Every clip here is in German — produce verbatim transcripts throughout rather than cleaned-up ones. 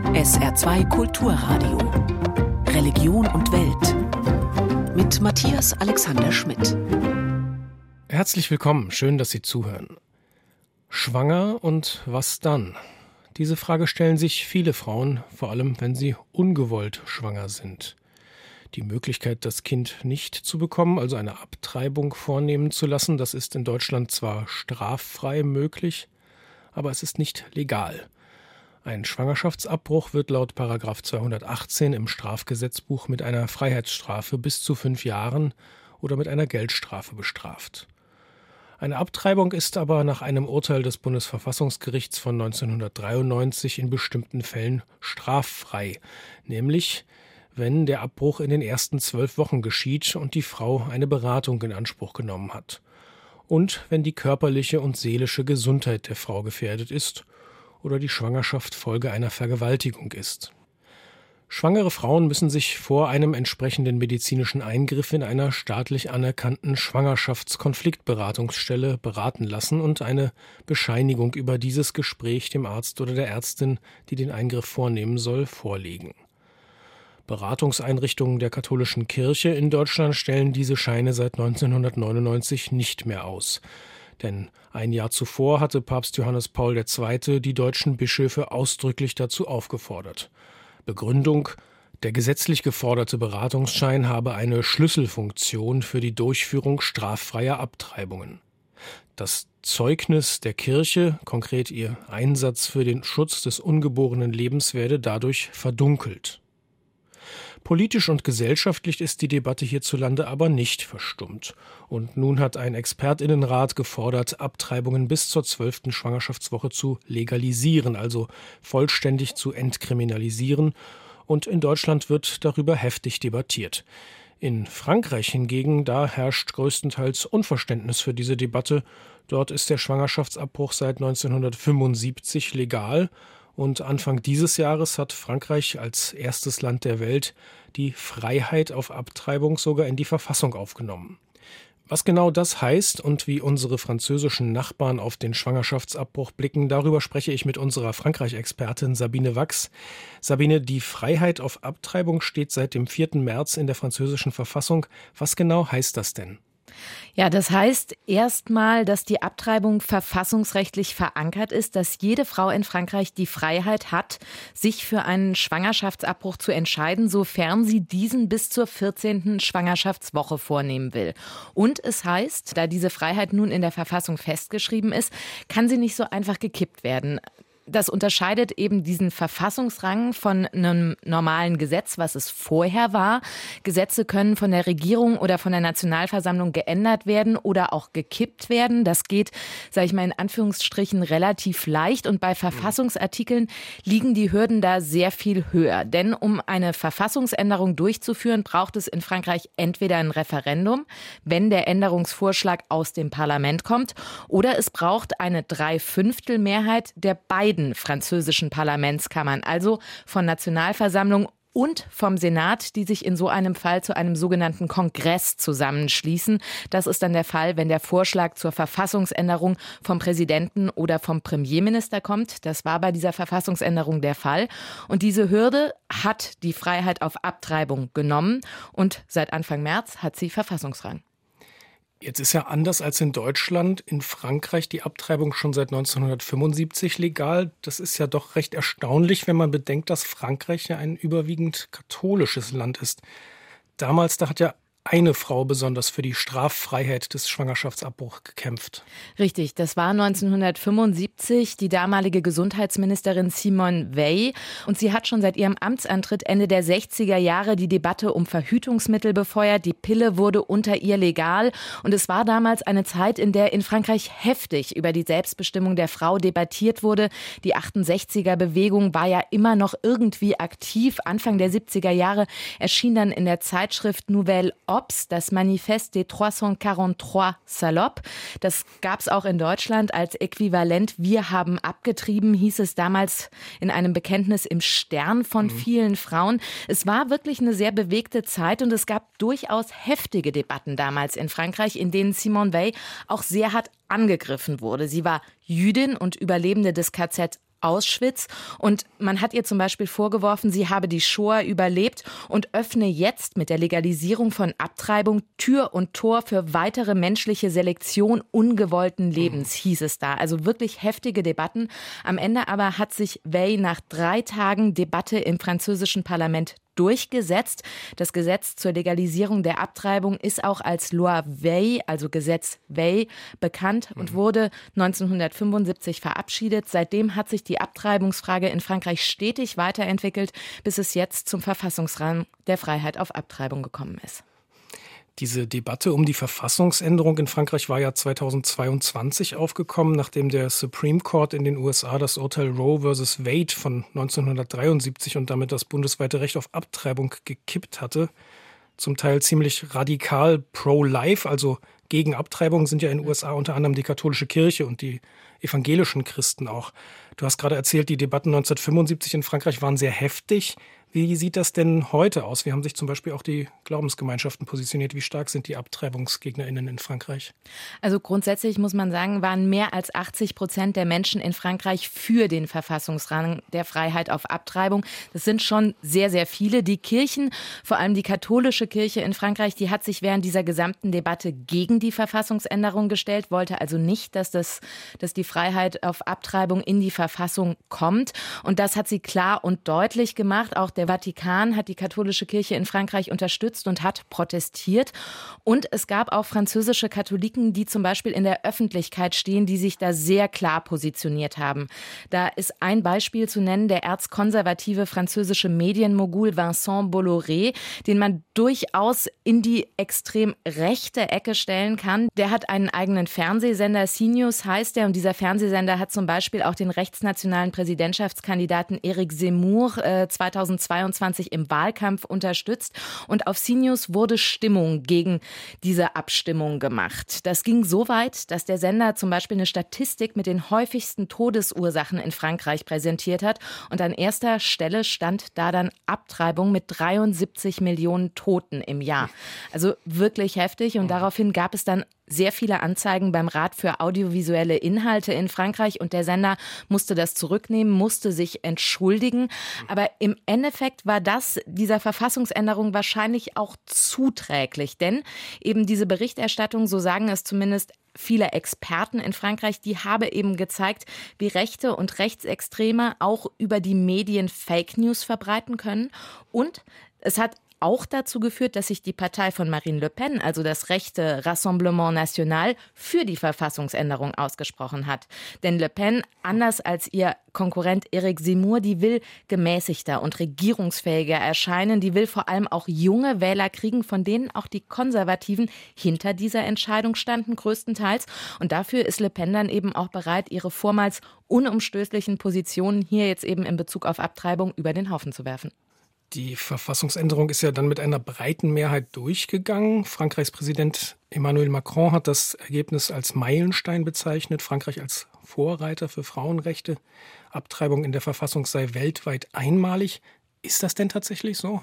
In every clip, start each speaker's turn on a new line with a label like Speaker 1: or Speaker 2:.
Speaker 1: S R zwei Kulturradio. Religion und Welt. Mit Matthias Alexander Schmidt.
Speaker 2: Herzlich willkommen, schön, dass Sie zuhören. Schwanger und was dann? Diese Frage stellen sich viele Frauen, vor allem wenn sie ungewollt schwanger sind. Die Möglichkeit, das Kind nicht zu bekommen, also eine Abtreibung vornehmen zu lassen, das ist in Deutschland zwar straffrei möglich, aber es ist nicht legal. Ein Schwangerschaftsabbruch wird laut Paragraph zweihundertachtzehn im Strafgesetzbuch mit einer Freiheitsstrafe bis zu fünf Jahren oder mit einer Geldstrafe bestraft. Eine Abtreibung ist aber nach einem Urteil des Bundesverfassungsgerichts von neunzehnhundertdreiundneunzig in bestimmten Fällen straffrei, nämlich wenn der Abbruch in den ersten zwölf Wochen geschieht und die Frau eine Beratung in Anspruch genommen hat. Und wenn die körperliche und seelische Gesundheit der Frau gefährdet ist oder die Schwangerschaft Folge einer Vergewaltigung ist. Schwangere Frauen müssen sich vor einem entsprechenden medizinischen Eingriff in einer staatlich anerkannten Schwangerschaftskonfliktberatungsstelle beraten lassen und eine Bescheinigung über dieses Gespräch dem Arzt oder der Ärztin, die den Eingriff vornehmen soll, vorlegen. Beratungseinrichtungen der katholischen Kirche in Deutschland stellen diese Scheine seit neunzehnhundertneunundneunzig nicht mehr aus. Denn ein Jahr zuvor hatte Papst Johannes Paul der Zweite die deutschen Bischöfe ausdrücklich dazu aufgefordert. Begründung: Der gesetzlich geforderte Beratungsschein habe eine Schlüsselfunktion für die Durchführung straffreier Abtreibungen. Das Zeugnis der Kirche, konkret ihr Einsatz für den Schutz des ungeborenen Lebens, werde dadurch verdunkelt. Politisch und gesellschaftlich ist die Debatte hierzulande aber nicht verstummt. Und nun hat ein Expertinnenrat gefordert, Abtreibungen bis zur zwölften Schwangerschaftswoche zu legalisieren, also vollständig zu entkriminalisieren. Und in Deutschland wird darüber heftig debattiert. In Frankreich hingegen, da herrscht größtenteils Unverständnis für diese Debatte. Dort ist der Schwangerschaftsabbruch seit neunzehnhundertfünfundsiebzig legal. Und Anfang dieses Jahres hat Frankreich als erstes Land der Welt die Freiheit auf Abtreibung sogar in die Verfassung aufgenommen. Was genau das heißt und wie unsere französischen Nachbarn auf den Schwangerschaftsabbruch blicken, darüber spreche ich mit unserer Frankreich-Expertin Sabine Wachs. Sabine, die Freiheit auf Abtreibung steht seit dem vierten März in der französischen Verfassung. Was genau heißt das denn?
Speaker 3: Ja, das heißt erstmal, dass die Abtreibung verfassungsrechtlich verankert ist, dass jede Frau in Frankreich die Freiheit hat, sich für einen Schwangerschaftsabbruch zu entscheiden, sofern sie diesen bis zur vierzehnten Schwangerschaftswoche vornehmen will. Und es heißt, da diese Freiheit nun in der Verfassung festgeschrieben ist, kann sie nicht so einfach gekippt werden. Das unterscheidet eben diesen Verfassungsrang von einem normalen Gesetz, was es vorher war. Gesetze können von der Regierung oder von der Nationalversammlung geändert werden oder auch gekippt werden. Das geht, sage ich mal in Anführungsstrichen, relativ leicht. Und bei Verfassungsartikeln liegen die Hürden da sehr viel höher. Denn um eine Verfassungsänderung durchzuführen, braucht es in Frankreich entweder ein Referendum, wenn der Änderungsvorschlag aus dem Parlament kommt, oder es braucht eine Dreiviertelmehrheit der beiden französischen Parlamentskammern, also von Nationalversammlung und vom Senat, die sich in so einem Fall zu einem sogenannten Kongress zusammenschließen. Das ist dann der Fall, wenn der Vorschlag zur Verfassungsänderung vom Präsidenten oder vom Premierminister kommt. Das war bei dieser Verfassungsänderung der Fall. Und diese Hürde hat die Freiheit auf Abtreibung genommen und seit Anfang März hat sie Verfassungsrang.
Speaker 2: Jetzt ist ja anders als in Deutschland, in Frankreich die Abtreibung schon seit neunzehnhundertfünfundsiebzig legal. Das ist ja doch recht erstaunlich, wenn man bedenkt, dass Frankreich ja ein überwiegend katholisches Land ist. Damals, da hat ja eine Frau besonders für die Straffreiheit des Schwangerschaftsabbruchs gekämpft.
Speaker 3: Richtig, das war neunzehnhundertfünfundsiebzig die damalige Gesundheitsministerin Simone Veil. Und sie hat schon seit ihrem Amtsantritt Ende der sechziger Jahre die Debatte um Verhütungsmittel befeuert. Die Pille wurde unter ihr legal. Und es war damals eine Zeit, in der in Frankreich heftig über die Selbstbestimmung der Frau debattiert wurde. Die achtundsechziger-Bewegung war ja immer noch irgendwie aktiv. Anfang der siebziger Jahre erschien dann in der Zeitschrift Nouvelle Obs, das Manifeste des dreihundertdreiundvierzig Salopes. Das gab es auch in Deutschland als Äquivalent. Wir haben abgetrieben, hieß es damals in einem Bekenntnis im Stern von mhm. vielen Frauen. Es war wirklich eine sehr bewegte Zeit und es gab durchaus heftige Debatten damals in Frankreich, in denen Simone Veil auch sehr hart angegriffen wurde. Sie war Jüdin und Überlebende des K Z Auschwitz. Und man hat ihr zum Beispiel vorgeworfen, sie habe die Shoah überlebt und öffne jetzt mit der Legalisierung von Abtreibung Tür und Tor für weitere menschliche Selektion ungewollten Lebens, hieß es da. Also wirklich heftige Debatten. Am Ende aber hat sich Veil nach drei Tagen Debatte im französischen Parlament durchgesetzt. Das Gesetz zur Legalisierung der Abtreibung ist auch als Loi Veil, also Gesetz Veil, bekannt und wurde neunzehnhundertfünfundsiebzig verabschiedet. Seitdem hat sich die Abtreibungsfrage in Frankreich stetig weiterentwickelt, bis es jetzt zum Verfassungsrang der Freiheit auf Abtreibung gekommen ist.
Speaker 2: Diese Debatte um die Verfassungsänderung in Frankreich war ja zweitausendzweiundzwanzig aufgekommen, nachdem der Supreme Court in den U S A das Urteil Roe versus Wade von neunzehnhundertdreiundsiebzig und damit das bundesweite Recht auf Abtreibung gekippt hatte. Zum Teil ziemlich radikal pro-life, also gegen Abtreibung, sind ja in den U S A unter anderem die katholische Kirche und die evangelischen Christen auch. Du hast gerade erzählt, die Debatten neunzehnhundertfünfundsiebzig in Frankreich waren sehr heftig. Wie sieht das denn heute aus? Wie haben sich zum Beispiel auch die Glaubensgemeinschaften positioniert? Wie stark sind die AbtreibungsgegnerInnen in Frankreich?
Speaker 3: Also grundsätzlich muss man sagen, waren mehr als achtzig Prozent der Menschen in Frankreich für den Verfassungsrang der Freiheit auf Abtreibung. Das sind schon sehr, sehr viele. Die Kirchen, vor allem die katholische Kirche in Frankreich, die hat sich während dieser gesamten Debatte gegen die Verfassungsänderung gestellt, wollte also nicht, dass, das, dass die Freiheit auf Abtreibung in die Verfassung kommt. Und das hat sie klar und deutlich gemacht. Auch der Vatikan hat die katholische Kirche in Frankreich unterstützt und hat protestiert. Und es gab auch französische Katholiken, die zum Beispiel in der Öffentlichkeit stehen, die sich da sehr klar positioniert haben. Da ist ein Beispiel zu nennen, der erzkonservative französische Medienmogul Vincent Bolloré, den man durchaus in die extrem rechte Ecke stellen kann. Der hat einen eigenen Fernsehsender, CNews heißt der, und dieser Fernsehsender hat zum Beispiel auch den rechtsnationalen Präsidentschaftskandidaten Éric Zemmour äh, zweitausendzweiundzwanzig im Wahlkampf unterstützt. Und auf CNews wurde Stimmung gegen diese Abstimmung gemacht. Das ging so weit, dass der Sender zum Beispiel eine Statistik mit den häufigsten Todesursachen in Frankreich präsentiert hat. Und an erster Stelle stand da dann Abtreibung mit dreiundsiebzig Millionen Toten im Jahr. Also wirklich heftig. Und daraufhin gab es dann sehr viele Anzeigen beim Rat für audiovisuelle Inhalte in Frankreich und der Sender musste das zurücknehmen, musste sich entschuldigen. Aber im Endeffekt war das dieser Verfassungsänderung wahrscheinlich auch zuträglich, denn eben diese Berichterstattung, so sagen es zumindest viele Experten in Frankreich, die habe eben gezeigt, wie Rechte und Rechtsextreme auch über die Medien Fake News verbreiten können. Und es hat auch dazu geführt, dass sich die Partei von Marine Le Pen, also das rechte Rassemblement National, für die Verfassungsänderung ausgesprochen hat. Denn Le Pen, anders als ihr Konkurrent Éric Zemmour, die will gemäßigter und regierungsfähiger erscheinen. Die will vor allem auch junge Wähler kriegen, von denen auch die Konservativen hinter dieser Entscheidung standen, größtenteils. Und dafür ist Le Pen dann eben auch bereit, ihre vormals unumstößlichen Positionen hier jetzt eben in Bezug auf Abtreibung über den Haufen zu werfen.
Speaker 2: Die Verfassungsänderung ist ja dann mit einer breiten Mehrheit durchgegangen. Frankreichs Präsident Emmanuel Macron hat das Ergebnis als Meilenstein bezeichnet. Frankreich als Vorreiter für Frauenrechte. Abtreibung in der Verfassung sei weltweit einmalig. Ist das denn tatsächlich so?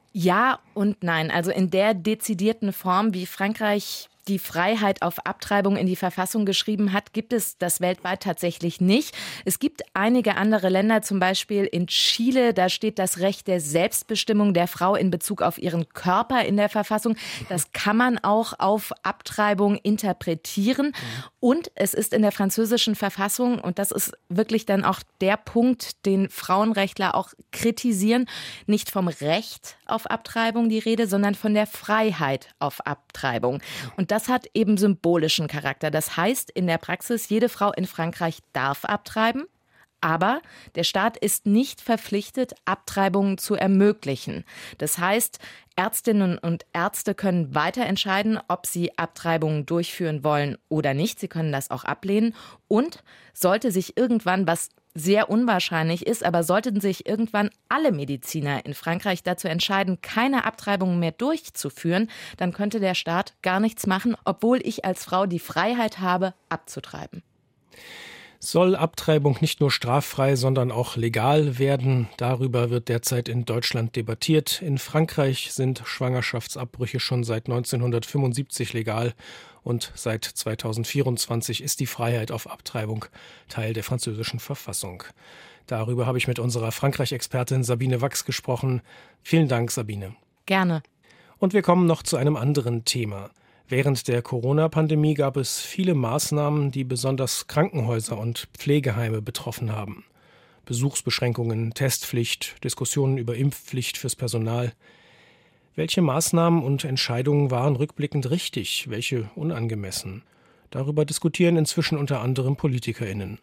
Speaker 3: Ja und nein. Also in der dezidierten Form, wie Frankreich die Freiheit auf Abtreibung in die Verfassung geschrieben hat, gibt es das weltweit tatsächlich nicht. Es gibt einige andere Länder, zum Beispiel in Chile, da steht das Recht der Selbstbestimmung der Frau in Bezug auf ihren Körper in der Verfassung. Das kann man auch auf Abtreibung interpretieren. Und es ist in der französischen Verfassung, und das ist wirklich dann auch der Punkt, den Frauenrechtler auch kritisieren, nicht vom Recht auf Abtreibung die Rede, sondern von der Freiheit auf Abtreibung. Und das hat eben symbolischen Charakter. Das heißt in der Praxis, jede Frau in Frankreich darf abtreiben, aber der Staat ist nicht verpflichtet, Abtreibungen zu ermöglichen. Das heißt, Ärztinnen und Ärzte können weiter entscheiden, ob sie Abtreibungen durchführen wollen oder nicht. Sie können das auch ablehnen. Und sollte sich irgendwann, was sehr unwahrscheinlich ist, aber sollten sich irgendwann alle Mediziner in Frankreich dazu entscheiden, keine Abtreibungen mehr durchzuführen, dann könnte der Staat gar nichts machen, obwohl ich als Frau die Freiheit habe, abzutreiben.
Speaker 2: Soll Abtreibung nicht nur straffrei, sondern auch legal werden? Darüber wird derzeit in Deutschland debattiert. In Frankreich sind Schwangerschaftsabbrüche schon seit neunzehnhundertfünfundsiebzig legal. und seit zweitausendvierundzwanzig ist die Freiheit auf Abtreibung Teil der französischen Verfassung. Darüber habe ich mit unserer Frankreich-Expertin Sabine Wachs gesprochen. Vielen Dank, Sabine.
Speaker 3: Gerne.
Speaker 2: Und wir kommen noch zu einem anderen Thema. Während der Corona-Pandemie gab es viele Maßnahmen, die besonders Krankenhäuser und Pflegeheime betroffen haben. Besuchsbeschränkungen, Testpflicht, Diskussionen über Impfpflicht fürs Personal. Welche Maßnahmen und Entscheidungen waren rückblickend richtig, welche unangemessen? Darüber diskutieren inzwischen unter anderem PolitikerInnen.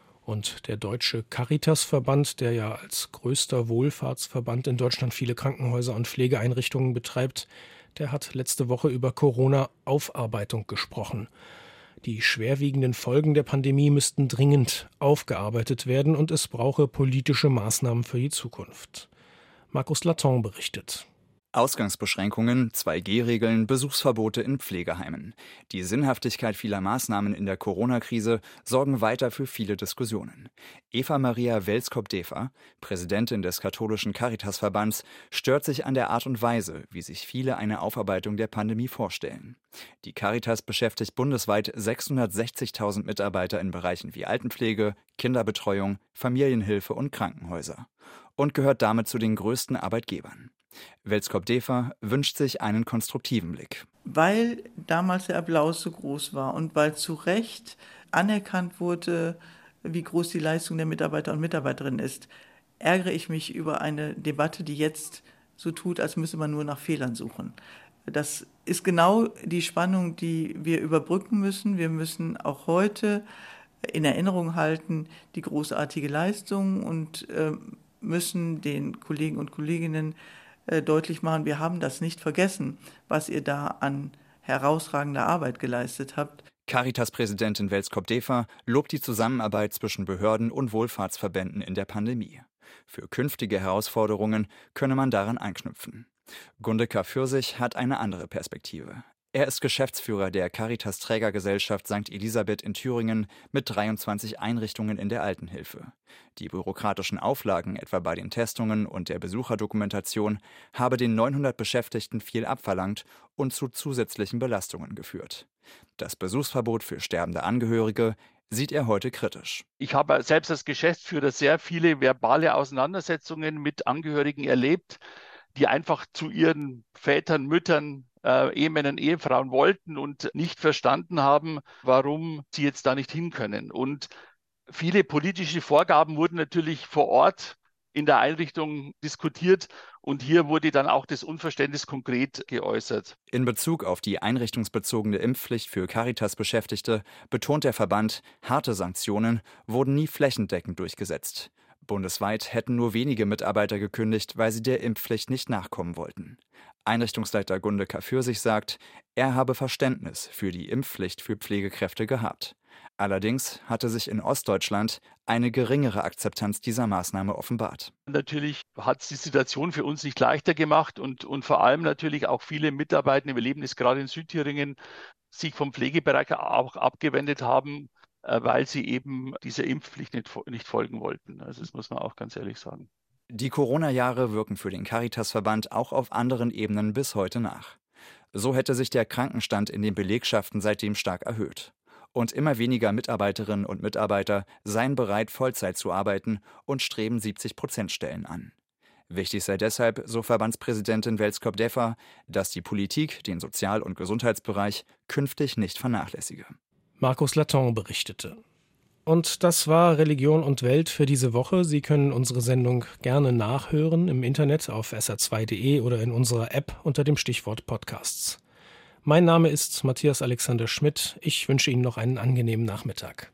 Speaker 2: Und der Deutsche Caritas-Verband, der ja als größter Wohlfahrtsverband in Deutschland viele Krankenhäuser und Pflegeeinrichtungen betreibt, der hat letzte Woche über Corona-Aufarbeitung gesprochen. Die schwerwiegenden Folgen der Pandemie müssten dringend aufgearbeitet werden und es brauche politische Maßnahmen für die Zukunft. Markus Laton berichtet.
Speaker 4: Ausgangsbeschränkungen, zwei G Regeln, Besuchsverbote in Pflegeheimen. Die Sinnhaftigkeit vieler Maßnahmen in der Corona-Krise sorgen weiter für viele Diskussionen. Eva Maria Welskop-Defer, Präsidentin des katholischen Caritas-Verbands, stört sich an der Art und Weise, wie sich viele eine Aufarbeitung der Pandemie vorstellen. Die Caritas beschäftigt bundesweit sechshundertsechzigtausend Mitarbeiter in Bereichen wie Altenpflege, Kinderbetreuung, Familienhilfe und Krankenhäuser und gehört damit zu den größten Arbeitgebern. Welskop-Defer wünscht sich einen konstruktiven Blick.
Speaker 5: Weil damals der Applaus so groß war und weil zu Recht anerkannt wurde, wie groß die Leistung der Mitarbeiter und Mitarbeiterinnen ist, ärgere ich mich über eine Debatte, die jetzt so tut, als müsse man nur nach Fehlern suchen. Das ist genau die Spannung, die wir überbrücken müssen. Wir müssen auch heute in Erinnerung halten die großartige Leistung und äh, müssen den Kollegen und Kolleginnen deutlich machen, wir haben das nicht vergessen, was ihr da an herausragender Arbeit geleistet habt.
Speaker 4: Caritas-Präsidentin Welskop-Defer lobt die Zusammenarbeit zwischen Behörden und Wohlfahrtsverbänden in der Pandemie. Für künftige Herausforderungen könne man daran anknüpfen. Gunde K-Fürsich hat eine andere Perspektive. Er ist Geschäftsführer der Caritas-Trägergesellschaft Sankt Elisabeth in Thüringen mit dreiundzwanzig Einrichtungen in der Altenhilfe. Die bürokratischen Auflagen, etwa bei den Testungen und der Besucherdokumentation, habe den neunhundert Beschäftigten viel abverlangt und zu zusätzlichen Belastungen geführt. Das Besuchsverbot für sterbende Angehörige sieht er heute kritisch.
Speaker 6: Ich habe selbst als Geschäftsführer sehr viele verbale Auseinandersetzungen mit Angehörigen erlebt, die einfach zu ihren Vätern, Müttern, Äh, Ehemännern, Ehefrauen wollten und nicht verstanden haben, warum sie jetzt da nicht hin können. Und viele politische Vorgaben wurden natürlich vor Ort in der Einrichtung diskutiert und hier wurde dann auch das Unverständnis konkret geäußert.
Speaker 4: In Bezug auf die einrichtungsbezogene Impfpflicht für Caritas-Beschäftigte betont der Verband, harte Sanktionen wurden nie flächendeckend durchgesetzt. Bundesweit hätten nur wenige Mitarbeiter gekündigt, weil sie der Impfpflicht nicht nachkommen wollten. Einrichtungsleiter Gunde K-Fürsich sagt, er habe Verständnis für die Impfpflicht für Pflegekräfte gehabt. Allerdings hatte sich in Ostdeutschland eine geringere Akzeptanz dieser Maßnahme offenbart.
Speaker 6: Natürlich hat es die Situation für uns nicht leichter gemacht und, und vor allem natürlich auch viele Mitarbeiter, wir leben es gerade in Südthüringen, sich vom Pflegebereich auch abgewendet haben, weil sie eben dieser Impfpflicht nicht, nicht folgen wollten. Also das muss man auch ganz ehrlich sagen.
Speaker 4: Die Corona-Jahre wirken für den Caritas-Verband auch auf anderen Ebenen bis heute nach. So hätte sich der Krankenstand in den Belegschaften seitdem stark erhöht. Und immer weniger Mitarbeiterinnen und Mitarbeiter seien bereit, Vollzeit zu arbeiten und streben siebzig-Prozent-Stellen an. Wichtig sei deshalb, so Verbandspräsidentin Welskop-Defer, dass die Politik den Sozial- und Gesundheitsbereich künftig nicht vernachlässige.
Speaker 2: Markus Laton berichtete. Und das war Religion und Welt für diese Woche. Sie können unsere Sendung gerne nachhören im Internet auf S R zwei punkt de oder in unserer App unter dem Stichwort Podcasts. Mein Name ist Matthias Alexander Schmidt. Ich wünsche Ihnen noch einen angenehmen Nachmittag.